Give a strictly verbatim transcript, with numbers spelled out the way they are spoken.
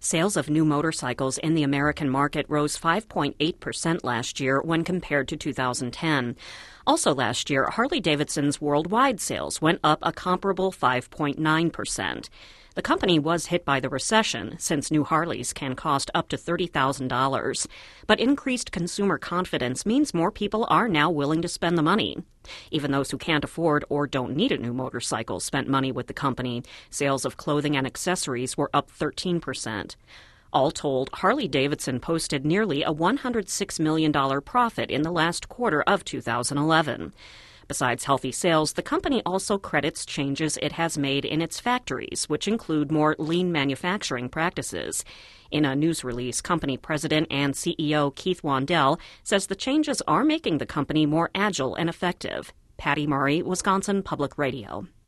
Sales of new motorcycles in the American market rose five point eight percent last year when compared to two thousand ten. Also last year, Harley-Davidson's worldwide sales went up a comparable five point nine percent. The company was hit by the recession, since new Harleys can cost up to thirty thousand dollars. But increased consumer confidence means more people are now willing to spend the money. Even those who can't afford or don't need a new motorcycle spent money with the company. Sales of clothing and accessories were up thirteen percent. All told, Harley-Davidson posted nearly a one hundred six million dollars profit in the last quarter of two thousand eleven. Besides healthy sales, the company also credits changes it has made in its factories, which include more lean manufacturing practices. In a news release, company president and C E O Keith Wandell says the changes are making the company more agile and effective. Patty Murray, Wisconsin Public Radio.